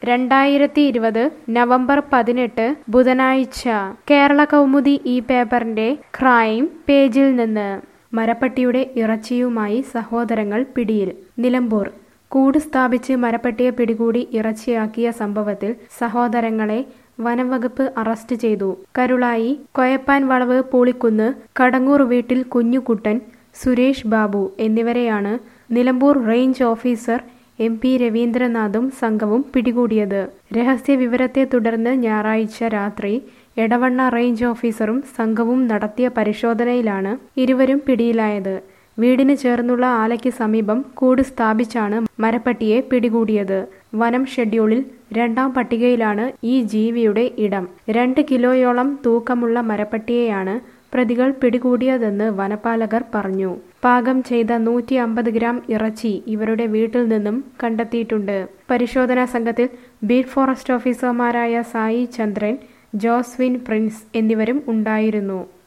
2020 November 18 ബുധനാഴ്ച കേരള കൗമുദി ഈ പേപ്പറിന്റെ ക്രൈം പേജിൽ നിന്ന് മരപ്പട്ടിയുടെ ഇറച്ചിയുമായി സഹോദരങ്ങൾ പിടിയിൽ. നിലമ്പൂർ കൂട് സ്ഥാപിച്ച് മരപ്പട്ടിയെ പിടികൂടി ഇറച്ചിയാക്കിയ സംഭവത്തിൽ സഹോദരങ്ങളെ വനംവകുപ്പ് അറസ്റ്റ് ചെയ്തു. കരുളായി കൊയപ്പാൻ വളവ് പൂളിക്കുന്ന് കടങ്ങൂർ വീട്ടിൽ കുഞ്ഞുകുട്ടൻ, സുരേഷ് ബാബു എന്നിവരെയാണ് നിലമ്പൂർ റേഞ്ച് ഓഫീസർ MP രവീന്ദ്രനാഥും സംഘവും പിടികൂടിയത്. രഹസ്യ വിവരത്തെ തുടർന്ന് ഞായറാഴ്ച രാത്രി എടവണ്ണ റേഞ്ച് ഓഫീസറും സംഘവും നടത്തിയ പരിശോധനയിലാണ് ഇരുവരും പിടിയിലായത്. വീടിന് ചേർന്നുള്ള ആലയ്ക്ക് സമീപം കൂട് സ്ഥാപിച്ചാണ് മരപ്പട്ടിയെ പിടികൂടിയത്. വനം ഷെഡ്യൂളിൽ 2ാം പട്ടികയിലാണ് ഈ ജീവിയുടെ ഇടം. 2 കിലോയോളം തൂക്കമുള്ള മരപ്പട്ടിയെയാണ് പ്രതികൾ പിടികൂടിയതെന്ന് വനപാലകർ പറഞ്ഞു. പാകം ചെയ്ത 150 ഗ്രാം ഇറച്ചി ഇവരുടെ വീട്ടിൽ നിന്നും കണ്ടെത്തിയിട്ടുണ്ട്. പരിശോധനാ സംഘത്തിൽ ബീറ്റ് ഫോറസ്റ്റ് ഓഫീസർമാരായ സായി ചന്ദ്രൻ, ജോസ്വിൻ പ്രിൻസ് എന്നിവരും ഉണ്ടായിരുന്നു.